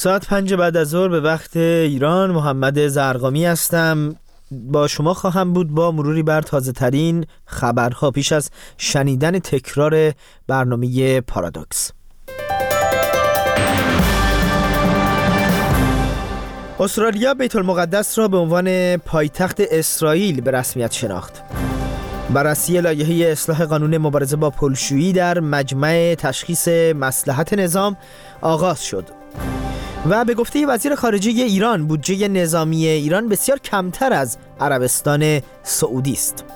ساعت 5 بعد از ظهر به وقت ایران. محمد زرقامی هستم. با شما خواهم بود با مروری بر تازه ترین خبرها پیش از شنیدن تکرار برنامه پارادوکس. استرالیا بیت المقدس را به عنوان پایتخت اسرائیل به رسمیت شناخت. بررسی لایحه اصلاح قانون مبارزه با پلشویی در مجمع تشخیص مصلحت نظام آغاز شد. و به گفته وزیر خارجه ایران، بودجه نظامی ایران بسیار کمتر از عربستان سعودی است.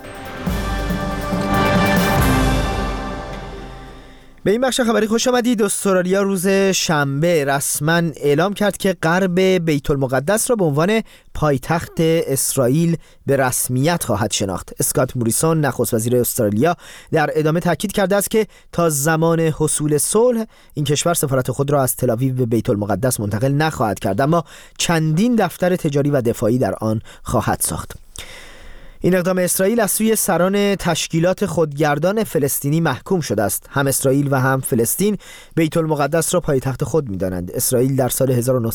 به این بخش خبری خوش آمدید. استرالیا روز شنبه رسما اعلام کرد که غرب بیت المقدس را به عنوان پایتخت اسرائیل به رسمیت خواهد شناخت. اسکات موریسون، نخست وزیر استرالیا، در ادامه تاکید کرده است که تا زمان حصول صلح این کشور سفارت خود را از تل‌آویو به بیت المقدس منتقل نخواهد کرد، اما چندین دفتر تجاری و دفاعی در آن خواهد ساخت. این اقدام اسرائیل از سوی سران تشکیلات خودگردان فلسطینی محکوم شده است. هم اسرائیل و هم فلسطین بیت المقدس را پایتخت خود می‌دانند. اسرائیل در سال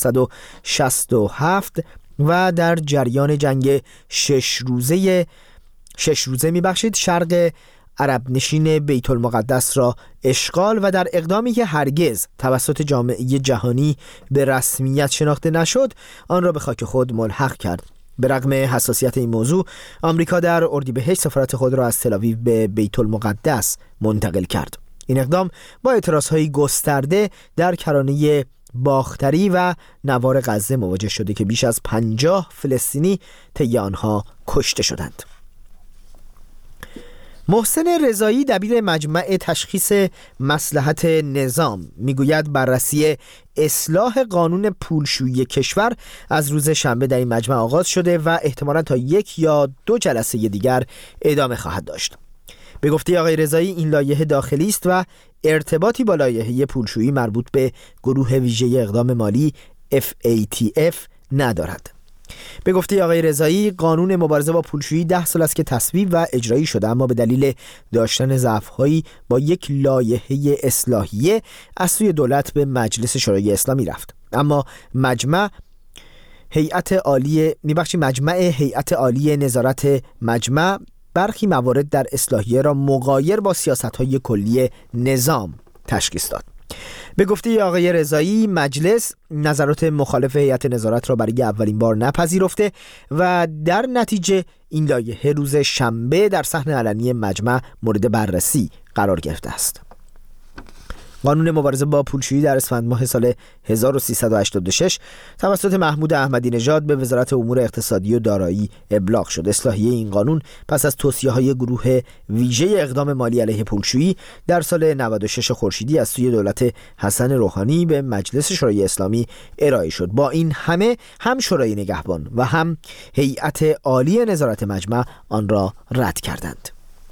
1967 و در جریان جنگ 6 روزه شرق عرب نشین بیت المقدس را اشغال و در اقدامی که هرگز توسط جامعه جهانی به رسمیت شناخته نشد، آن را به خاک خود ملحق کرد. به رغم حساسیت این موضوع، آمریکا در اردیبهشت سفارت خود را از تل‌آویو به بیت المقدس منتقل کرد. این اقدام با اعتراضهای گسترده در کرانه باختری و نوار غزه مواجه شده که بیش از 50 فلسطینی طی آنها کشته شدند. محسن رضایی، دبیر مجمع تشخیص مصلحت نظام، میگوید بررسی اصلاح قانون پولشویی کشور از روز شنبه در این مجمع آغاز شده و احتمالاً تا 1 یا 2 جلسه دیگر ادامه خواهد داشت. به گفته آقای رضایی، این لایحه داخلی است و ارتباطی با لایحه پولشویی مربوط به گروه ویژه اقدام مالی FATF ندارد. به گفته آقای رضایی، قانون مبارزه با پولشویی 10 سال است که تصویب و اجرایی شده، اما به دلیل داشتن ضعف‌هایی با یک لایحه اصلاحیه از سوی دولت به مجلس شورای اسلامی رفت. اما مجمع هیئت عالی نظارت مجمع برخی موارد در اصلاحیه را مغایر با سیاست‌های کلی نظام تشخیص داد. به گفته آقای رضایی، مجلس نظرات مخالف هیئت نظارت را برای اولین بار نپذیرفته و در نتیجه این لایحه روز شنبه در صحن علنی مجمع مورد بررسی قرار گرفته است. قانون مبارزه با پولشویی در اسفند ماه سال 1386 توسط محمود احمدی نژاد به وزارت امور اقتصادی و دارایی ابلاغ شد. اصلاحیه این قانون پس از توصیه‌های گروه ویژه اقدام مالی علیه پولشویی در سال 96 خورشیدی از سوی دولت حسن روحانی به مجلس شورای اسلامی ارائه شد. با این همه هم شورای نگهبان و هم هیئت عالی نظارت مجمع آن را رد کردند.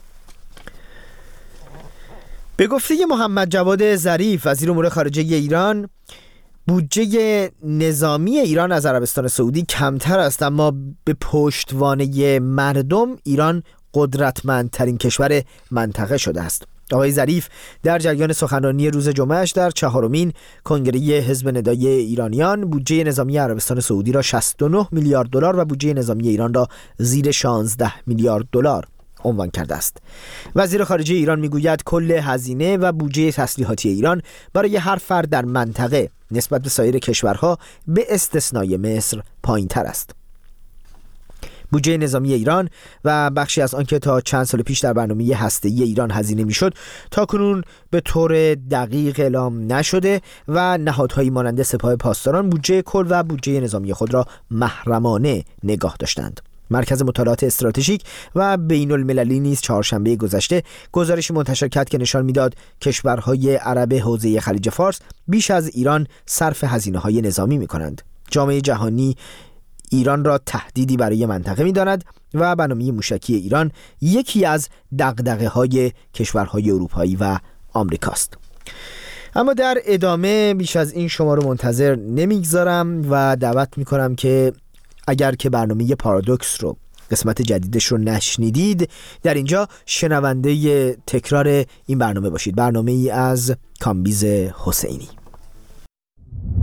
به گفته محمد جواد ظریف، وزیر امور خارجه ایران، بودجه نظامی ایران از عربستان سعودی کمتر است، اما به پشتوانه مردم ایران قدرتمندترین کشور منطقه شده است. آقای ظریف در جریان سخنرانی روز جمعهش در 4مین کنگره حزب ندای ایرانیان بودجه نظامی عربستان سعودی را 69 میلیارد دلار و بودجه نظامی ایران را زیر 16 میلیارد دلار عنوان کرده است. وزیر خارجه ایران میگوید کل هزینه و بودجه تسلیحاتی ایران برای هر فرد در منطقه نسبت به سایر کشورها به استثنای مصر پایین‌تر است. بودجه نظامی ایران و بخشی از آن که تا چند سال پیش در برنامه هسته‌ای ایران هزینه میشد تاکنون به طور دقیق اعلام نشده و نهادهایی مانند سپاه پاسداران بودجه کل و بودجه نظامی خود را محرمانه نگاه داشتند. مرکز مطالعات استراتژیک و بین المللی نیز چهارشنبه گذشته گزارشی منتشر کرد که نشان میداد کشورهای عرب حوزه خلیج فارس بیش از ایران صرف هزینه‌های نظامی می‌کنند. جامعه جهانی ایران را تهدیدی برای منطقه می‌داند و برنامه موشکی ایران یکی از دغدغه‌های کشورهای اروپایی و آمریکاست. اما در ادامه بیش از این شما رو منتظر نمیگذارم و دعوت می‌کنم که اگر که برنامه پارادوکس رو قسمت جدیدش رو نشنیدید، در اینجا شنونده تکرار این برنامه باشید. برنامه ای از کامبیز حسینی.